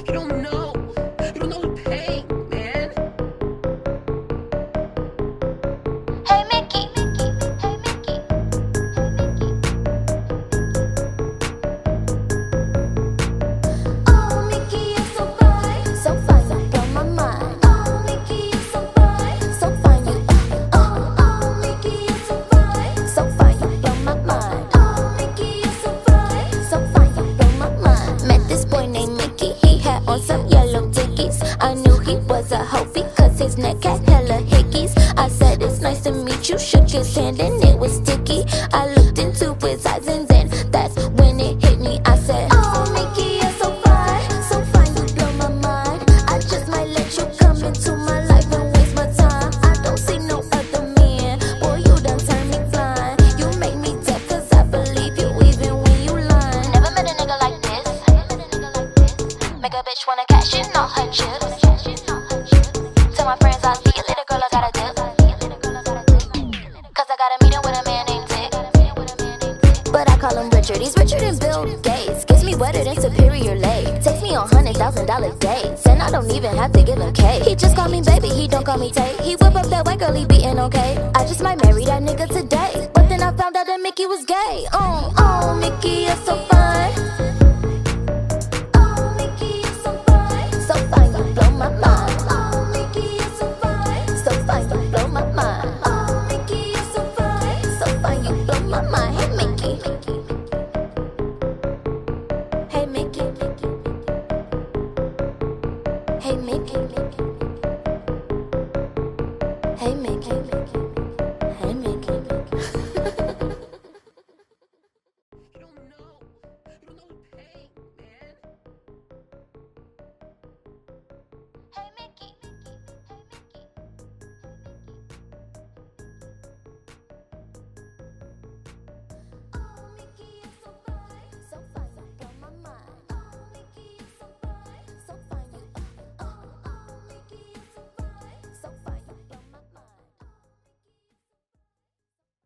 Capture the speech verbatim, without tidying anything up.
You don't know. You don't know the pain, man. Hey Mickey, Mickey, hey Mickey, hey Mickey. Oh Mickey, you're so fine, so fine, you blow my mind. Oh Mickey, you're so fine, so fine, you. Oh oh Mickey, you're so fine, so fine, you blow my mind. Oh Mickey, you're so fine, so fine, you blow my mind. Met this boy named Mickey, he had on some yellow dickies. I knew he was a hoe because his neck had hella hickeys. I said it's nice to meet you, shook his hand and it was sticky. I looked into his eyes and then that's when it hit me. I said, oh Mickey, you're so fine, so fine, you blow my mind. I just might let you come into my life and waste my time. I don't see no other man, boy you done turned me blind. You make me deaf cause I believe you even when you lying. Never met a nigga like this, make a bitch wanna cash in all her chips. Tell my friends I'll see you later, girl, I gotta dip. Cause I got a meeting with a man named Dick. But I call him Richard, he's Richard and Bill Gates. Gets me wetter than Superior Lake. Takes me on hundred thousand dollar dates, and I don't even have to give him cake. He just call me baby, he don't call me Tate. He whip up that white girl, he beatin' okay. I just might marry that nigga today. But then I found out that Mickey was gay. Oh, oh, Mickey, you're so fine. Oh, Mickey, you're so fine. So fine, you blow my mind. Oh, Mickey, you're so fine. So fine, you blow my mind. Oh, Mickey, you're so fine. So fine, you blow my mind. Hey, Mickey. Hey, Mickey. Hey, Mickey.